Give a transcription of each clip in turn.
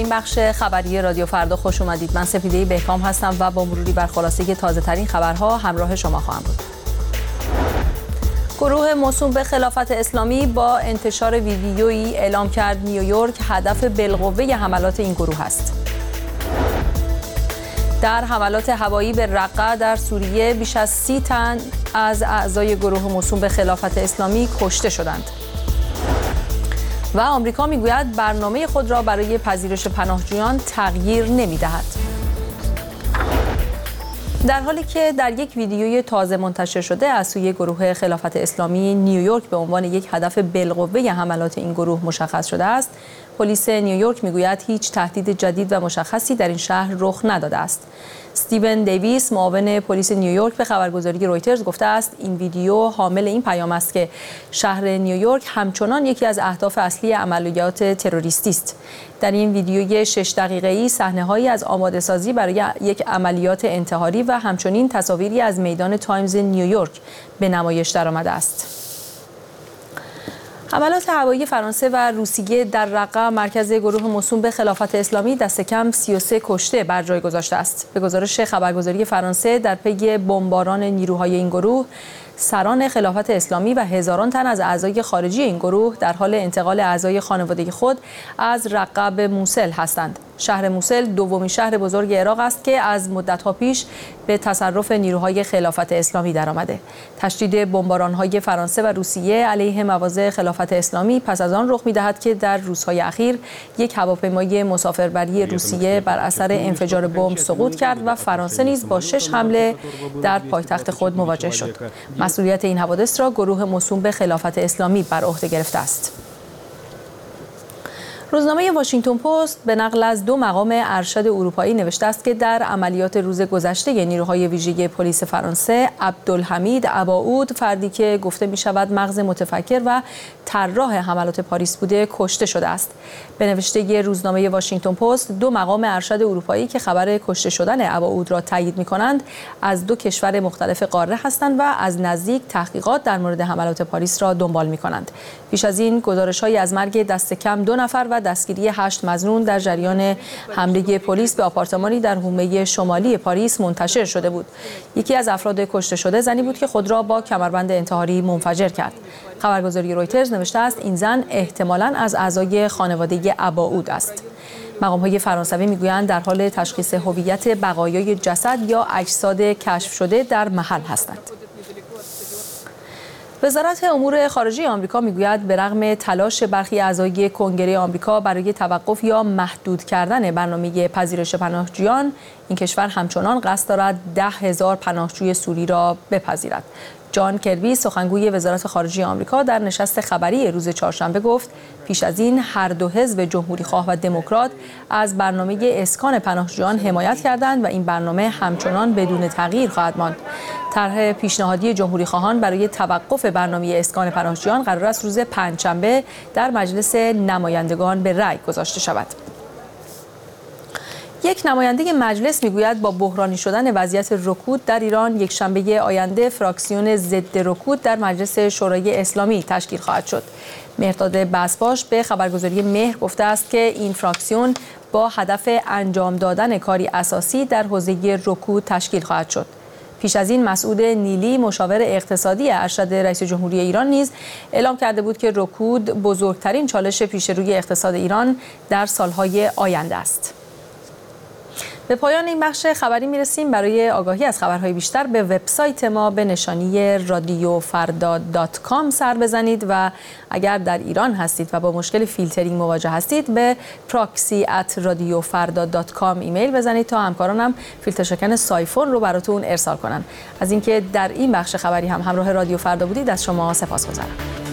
بخش خبری رادیو فردا خوش اومدید. من سپیده بهکام هستم و با مروری بر خلاصه تازه ترین خبرها همراه شما خواهم بود. گروه موسوم به خلافت اسلامی با انتشار ویدیویی اعلام کرد نیویورک هدف بالقوه حملات این گروه است. در حملات هوایی به رقه در سوریه بیش از 30 تن از اعضای گروه موسوم به خلافت اسلامی کشته شدند. و آمریکا میگوید برنامه خود را برای پذیرش پناهجویان تغییر نمی‌دهد. در حالی که در یک ویدیوی تازه منتشر شده از سوی گروه خلافت اسلامی نیویورک به عنوان یک هدف بالقوه حملات این گروه مشخص شده است، پلیس نیویورک میگوید هیچ تهدید جدید و مشخصی در این شهر رخ نداده است. استیون دیویس معاون پلیس نیویورک به خبرگزاری رویترز گفته است این ویدیو حامل این پیام است که شهر نیویورک همچنان یکی از اهداف اصلی عملیات تروریستی است. در این ویدیوی 6 دقیقه‌ای صحنه‌هایی از آماده‌سازی برای یک عملیات انتحاری و همچنین تصاویری از میدان تایمز نیویورک به نمایش درآمده است. حملات هوایی فرانسه و روسیه در رقه مرکز گروه موسوم به خلافت اسلامی دست کم 33 کشته بر جای گذاشته است. به گزارش خبرگزاری فرانسه در پی بمباران نیروهای این گروه، سران خلافت اسلامی و هزاران تن از اعضای خارجی این گروه در حال انتقال اعضای خانواده خود از رقه به موصل هستند. شهر موصل دومین شهر بزرگ عراق است که از مدت‌ها پیش به تصرف نیروهای خلافت اسلامی درآمده. تشدید بمباران‌های فرانسه و روسیه علیه مواضع خلافت اسلامی پس از آن رخ می‌دهد که در روزهای اخیر یک هواپیمای مسافربری روسیه بر اثر انفجار بمب سقوط کرد و فرانسه نیز با 6 حمله در پایتخت خود مواجه شد. مسئولیت این حوادث را گروه موسوم به خلافت اسلامی بر عهده گرفته است. روزنامه واشنگتن پست به نقل از 2 مقام ارشد اروپایی نوشته است که در عملیات روز گذشته نیروهای ویژه پلیس فرانسه عبدالحمید اباعود، فردی که گفته می شود مغز متفکر و طراح حملات پاریس بوده، کشته شده است. به نوشته روزنامه واشنگتن پست 2 مقام ارشد اروپایی که خبر کشته شدن اباعود را تایید می کنند از 2 کشور مختلف قاره هستند و از نزدیک تحقیقات در مورد حملات پاریس را دنبال می کنند. پیش از این گزارش‌هایی از مرگ دست کم 2 نفر و دستگیری 8 مظنون در جریان حمله پلیس به آپارتمانی در حومه شمالی پاریس منتشر شده بود. یکی از افراد کشته شده زنی بود که خود را با کمربند انتحاری منفجر کرد. خبرگزاری رویترز نوشته است این زن احتمالاً از اعضای خانواده اباعود است. مقام‌های فرانسوی میگویند در حال تشخیص هویت بقایای جسد یا اجساد کشف شده در محل هستند. وزارت امور خارجه آمریکا میگوید به رغم تلاش برخی اعضای کنگره آمریکا برای توقف یا محدود کردن برنامه پذیرش پناهجویان، این کشور همچنان قصد دارد 10,000 پناهجوی سوری را بپذیرد. جان کربی سخنگوی وزارت خارجه آمریکا در نشست خبری روز چهارشنبه گفت پیش از این هر 2 حزب جمهوری‌خواه و دموکرات از برنامه اسکان پناهجویان حمایت کردند و این برنامه همچنان بدون تغییر خواهد ماند. طرح پیشنهادی جمهوری‌خواهان برای توقف برنامه اسکان پناهجویان قرار است روز پنجشنبه در مجلس نمایندگان به رأی گذاشته شود. یک نماینده مجلس میگوید با بحرانی شدن وضعیت رکود در ایران یک شنبه آینده فراکسیون ضد رکود در مجلس شورای اسلامی تشکیل خواهد شد. مهرداد بسپاش به خبرگزاری مهر گفته است که این فراکسیون با هدف انجام دادن کاری اساسی در حوزه رکود تشکیل خواهد شد. پیش از این مسعود نیلی مشاور اقتصادی ارشد رئیس جمهوری ایران نیز اعلام کرده بود که رکود بزرگترین چالش پیش روی اقتصاد ایران در سالهای آینده است. به پایان این بخش خبری میرسیم. برای آگاهی از خبرهای بیشتر به وبسایت ما به نشانی radiofarda.com سر بزنید و اگر در ایران هستید و با مشکل فیلترینگ مواجه هستید به proxy@radiofarda.com ایمیل بزنید تا همکارانم فیلتر شکن سایفون رو براتون ارسال کنن. از اینکه در این بخش خبری هم همراه رادیو فردا بودید از شما سپاسگزارم.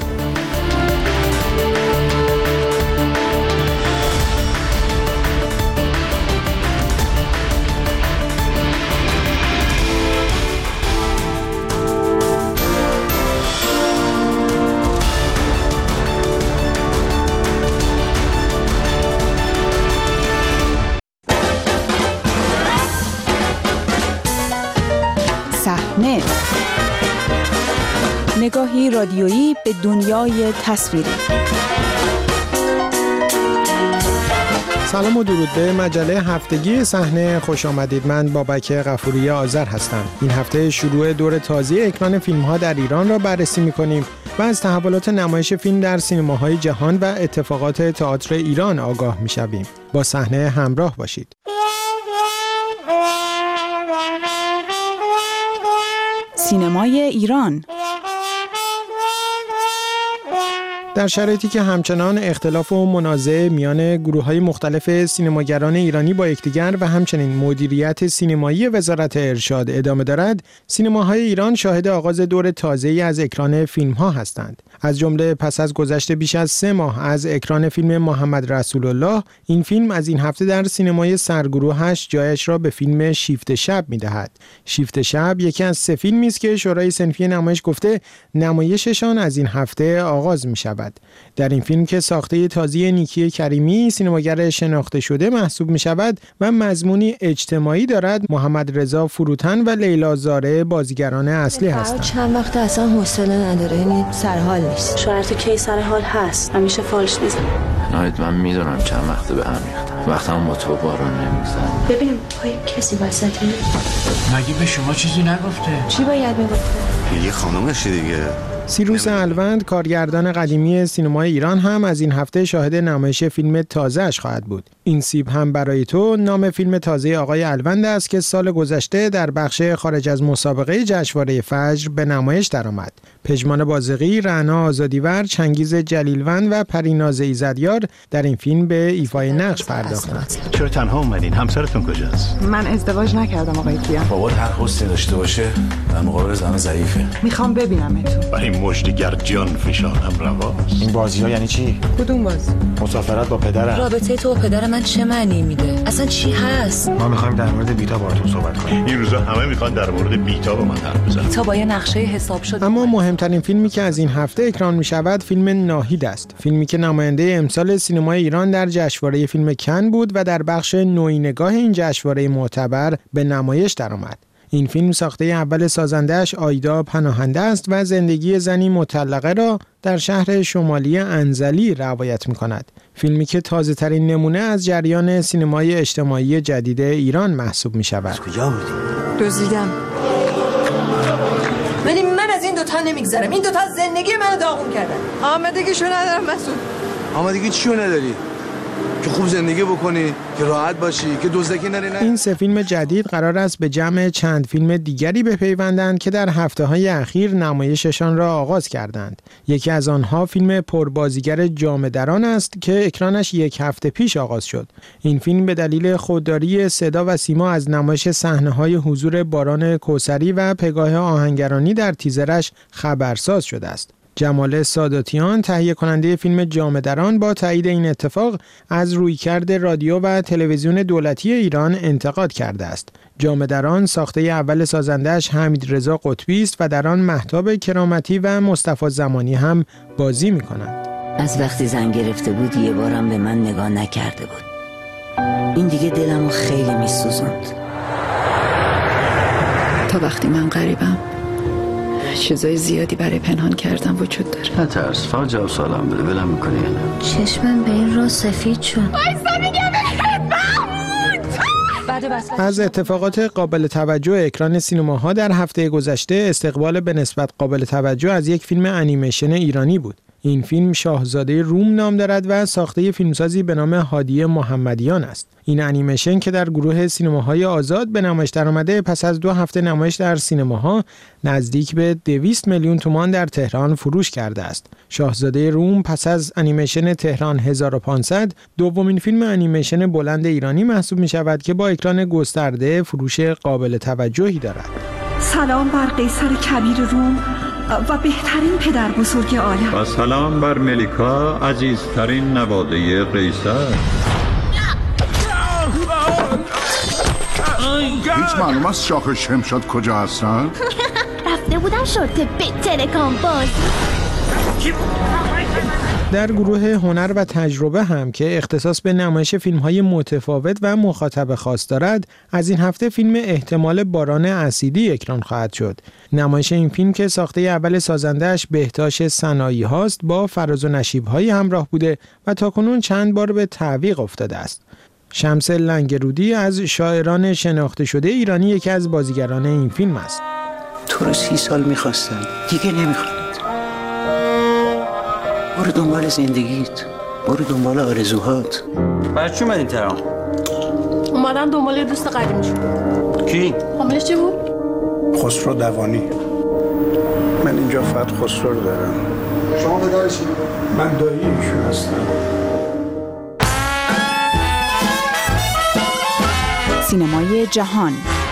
نگاهی رادیویی به دنیای تصویری. سلام و درود به مجله هفتگی صحنه خوش آمدید. من بابک غفوری آذر هستم. این هفته شروع دور تازه اکران فیلم‌ها در ایران را بررسی می‌کنیم و از تحولات نمایش فیلم در سینماهای جهان و اتفاقات تئاتر ایران آگاه می‌شویم. با صحنه همراه باشید. سینمای ایران در شرایطی که همچنان اختلاف و منازعه میان گروه‌های مختلف سینماگران ایرانی با یکدیگر و همچنین مدیریت سینمایی وزارت ارشاد ادامه دارد، سینماهای ایران شاهد آغاز دور تازه‌ای از اکران فیلم‌ها هستند. از جمله پس از گذشت بیش از 3 ماه از اکران فیلم محمد رسول الله، این فیلم از این هفته در سینمای سرگروهش جایش را به فیلم شیفت شب می‌دهد. شیفت شب یکی از 3 فیلمی است که شورای صنفی نمایش گفته نمایششان از این هفته آغاز می‌شود. در این فیلم که ساخته تازه نیکی کریمی سینماگر شناخته شده محسوب می شود و مضمونی اجتماعی دارد، محمد رضا فروتن و لیلا زاره بازیگران اصلی هستند. چند وقت اصلا حوصله نداره، یعنی سرحال نیست. شوهر تو کی سرحال هست؟ همیشه فالش نیست. ناید من میدونم چند وقته به هم ریختم. وقتم با تو بارون نمیگذره. ببینیم پای کسی وسطه. مگه به شما چیزی نگفته؟ چی باید میگفته؟ یه خانومشه دیگه. سیروس الوند کارگردان قدیمی سینمای ایران هم از این هفته شاهد نمایش فیلم تازه‌اش خواهد بود. این سیب هم برای تو نام فیلم تازه آقای الوند است که سال گذشته در بخش خارج از مسابقه جشنواره فجر به نمایش درآمد. پژمان بازقی، رعنا آزادیور، چنگیز جلیلوند و پریناز ایزدیار در این فیلم به ایفای نقش پرداختند. چرا تنها اومدین؟ همسرتون کجاست؟ من ازدواج نکردم آقای کیا. بابات هر حسنی داشته باشه در مقابل زن ضعیفه. میخوام ببینمتون. برای مژدگر جان فشارم رواست. این بازی‌ها یعنی چی؟ کدوم بازی؟ مسافرت با پدرم. رابطه تو و پدر من چه معنی میده؟ اصلا چی هست؟ ما می‌خوایم در مورد بیتا باهاتون صحبت کنیم. این روزا همه میخوان در مورد بیتا با من حرف بزنن. بیتا با یه نقشه حساب شده. اما مهمترین فیلمی که از این هفته اکران می‌شود فیلم ناهید است. فیلمی که نماینده امسال سینمای ایران در جشنواره فیلم کن بود و در بخش نوینگاه این جشنواره معتبر به نمایش درآمد. این فیلم ساخته اول سازنده‌اش آیدا پناهنده است و زندگی زنی مطلقه را در شهر شمالی انزلی روایت می‌کند. فیلمی که تازه‌ترین نمونه از جریان سینمای اجتماعی جدید ایران محسوب می‌شود. کجا بودی؟ دزدیدم. ولی من از این دوتا نمیگذرم. این دوتا زندگی منو داغون کردن. آمدگیشو ندارم مسعود. آمدگی چیو نداری؟ که خوب زندگی بکنی، که راحت باشی، که دزدکی نری. این 3 فیلم جدید قرار است به جمع چند فیلم دیگری بپیوندند که در هفته‌های اخیر نمایششان را آغاز کردند. یکی از آنها فیلم پربازیگر جامه دران است که اکرانش 1 هفته پیش آغاز شد. این فیلم به دلیل خودداری صدا و سیما از نمایش صحنه‌های حضور باران کوثری و پگاه آهنگرانی در تیزرش خبرساز شده است. جمال ساداتیان تهیه کننده فیلم جامه دران با تایید این اتفاق از رویکرد رادیو و تلویزیون دولتی ایران انتقاد کرده است. جامه دران ساخته اول سازنده‌اش حمیدرضا قطبی است و در آن مهتاب کرامتی و مصطفی زمانی هم بازی می‌کنند. از وقتی زن گرفته بود یه بارم به من نگاه نکرده بود. این دیگه دلمو خیلی می‌سوزوند. تا وقتی من غریبم چیزای زیادی برای پنهان کردن وجود داره. نترس، فقط جواب سوالم بده. ولم می‌کنی یا نه؟ چشمم به این رو سفید شد. از اتفاقات قابل توجه اکران سینماها در هفته گذشته استقبال به نسبت قابل توجه از یک فیلم انیمیشن ایرانی بود. این فیلم شاهزاده روم نام دارد و ساخته فیلمسازی به نام هادی محمدیان است. این انیمیشن که در گروه سینماهای آزاد به نمایش درآمده پس از 2 هفته نمایش در سینماها نزدیک به 200 میلیون تومان در تهران فروش کرده است. شاهزاده روم پس از انیمیشن تهران 1500 دومین فیلم انیمیشن بلند ایرانی محسوب می شود که با اکران گسترده فروش قابل توجهی دارد. سلام بر قیصر کبیر روم و بهترین پدر بزرگ عالم. و سلام بر ملیکا عزیزترین نواده قیصر. هیچ معلوم است شاه شمشاد کجا هستن؟ رفته بودن شرطه به تلکام باز. در گروه هنر و تجربه هم که اختصاص به نمایش فیلم‌های متفاوت و مخاطب خاص دارد، از این هفته فیلم احتمال باران اسیدی اکران خواهد شد. نمایش این فیلم که ساخته اول سازنده‌اش بهتاش صناعی هاست، با فراز و نشیب‌های همراه بوده و تاکنون چند بار به تعویق افتاده است. شمس لنگرودی از شاعران شناخته شده ایرانی یکی از بازیگران این فیلم است. تو رو 30 سال می‌خواستم، دیگه نمی‌خوام. برو دنبال زندگیت، برو دنبال آرزوهات. برای چی اومدین تهران؟ اومدم دنبال دوست قدیمیشون. کی؟ حاملش چه بود؟ خسرو دوانی. من اینجا فقط خسرو رو دارم. شما پدرشی؟ من دایی ایشون هستم. سینمای جهان.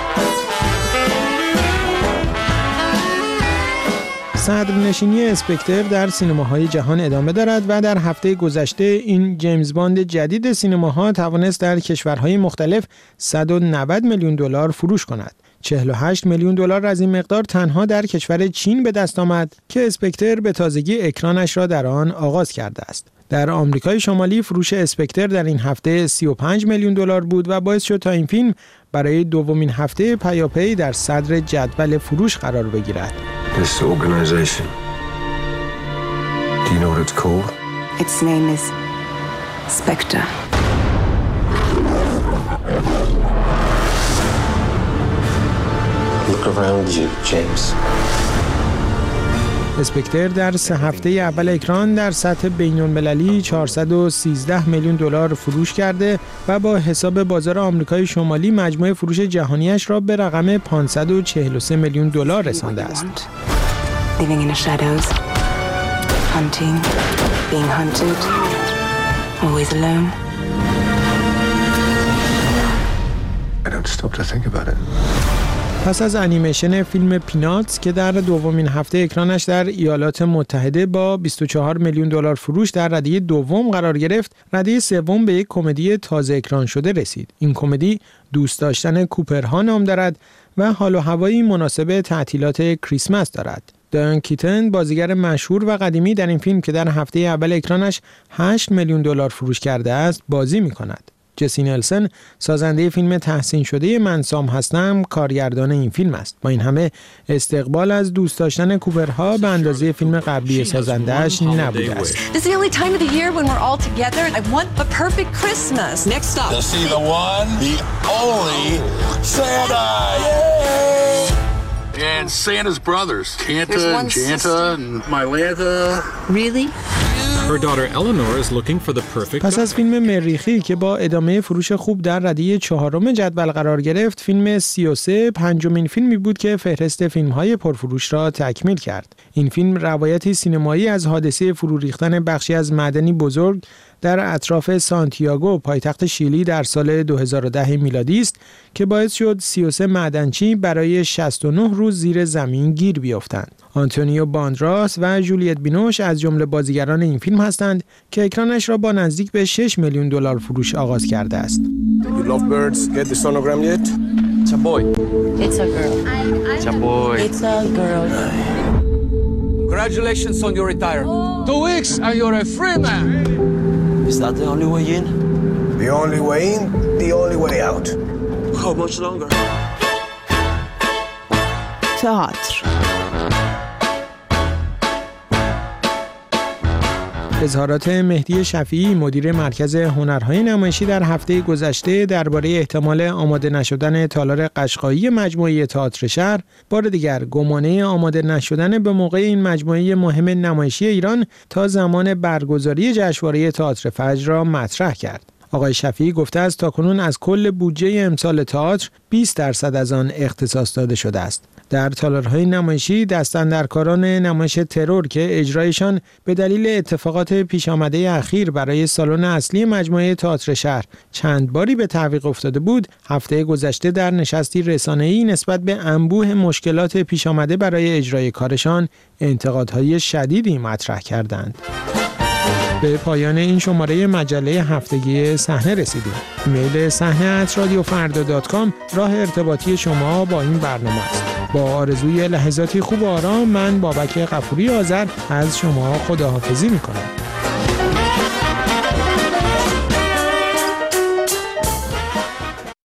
صدرنشینی اسپکتر در سینماهای جهان ادامه دارد و در هفته گذشته این جیمز باند جدید سینماها توانست در کشورهای مختلف 190 میلیون دلار فروش کند. 48 میلیون دلار از این مقدار تنها در کشور چین به دست آمد که اسپکتر به تازگی اکرانش را در آن آغاز کرده است. در آمریکای شمالی فروش اسپکتر در این هفته 35 میلیون دلار بود و باعث شد تا این فیلم برای دومین هفته پیاپی در صدر جدول فروش قرار بگیرد. This organization. Do you know what it's called? Its name is Spectre. Look around you, James. اسپکتر در 3 هفته اول اکران در سطح بین‌المللی 413 میلیون دلار فروش کرده و با حساب بازار آمریکای شمالی مجموع فروش جهانیش را به رقم 543 میلیون دلار رسانده است. Living in the shadows, hunting, being hunted, always alone. I don't stop to think about it. پس از انیمیشن فیلم پیناتس که در دومین هفته اکرانش در ایالات متحده با 24 میلیون دلار فروش در رده دوم قرار گرفت، رده سوم به یک کمدی تازه اکران شده رسید. این کمدی دوست داشتن کوپرها نام دارد و حال و هوایی مناسب تعطیلات کریسمس دارد. دایان کیتن، بازیگر مشهور و قدیمی در این فیلم که در هفته اول اکرانش 8 میلیون دلار فروش کرده است، بازی می‌کند. جسی نلسن، سازنده فیلم تحسین شده من سام هستم، کارگردان این فیلم است. با این همه استقبال از دوست داشتن کوپرها به اندازه فیلم قبلی سازنده‌اش نبوده است. This is the only time of the year when we're all together. I want a perfect Christmas. Next stop. To see the one, the only Santa. Yay! And Santa's brothers, Kanta and Janta and Mylanta. Really? Her daughter Eleanor is looking for the perfect. پس از فیلم مریخی که با ادامه فروش خوب در رده 4 جدول قرار گرفت، فیلم 33 پنجمین فیلمی بود که فهرست فیلم‌های پرفروش را تکمیل کرد. این فیلم روایتی سینمایی از حادثه فرو ریختن بخشی از معدنی بزرگ در اطراف سانتیاگو، پایتخت شیلی در سال 2010 میلادی است که باعث شد 33 معدنچی برای 69 روز زیر زمین گیر بیفتند. آنتونیو باندراس و جولیت بینوش از جمله بازیگران این فیلم هستند که اکرانش را با نزدیک به 6 میلیون دلار فروش آغاز کرده است. You lovebirds get the sonogram yet? It's a boy. It's a girl. It's a boy. It's a girl. Congratulations on your retirement. 2 weeks and you're a free man. Is that the only way in? The only way in, the only way out. How much longer? تئاتر. اظهارات مهدی شفیعی، مدیر مرکز هنرهای نمایشی، در هفته گذشته درباره احتمال آماده نشدن تالار قشقایی مجموعه تئاتر شهر، بار دیگر گمانه آماده نشدن به موقع این مجموعه مهم نمایشی ایران تا زمان برگزاری جشنواره تئاتر فجر را مطرح کرد. آقای شفیعی گفته است تاکنون از کل بودجه امسال تئاتر 20% از آن اختصاص داده شده است. در تالارهای نمایشی دستاندرکاران نمایش ترور که اجرایشان به دلیل اتفاقات پیش آمده اخیر برای سالن اصلی مجموعه تئاتر شهر چند باری به تعویق افتاده بود، هفته گذشته در نشستی رسانه‌ای نسبت به انبوه مشکلات پیش آمده برای اجرای کارشان انتقادهای شدیدی مطرح کردند. به پایان این شماره مجله هفتگی صحنه رسیدیم. ایمیل sahne@radiofarda.com راه ارتباطی شما با این برنامه است. با آرزوی لحظاتی خوب و آرام، من بابک غفوری آذر از شما خداحافظی می‌کنم.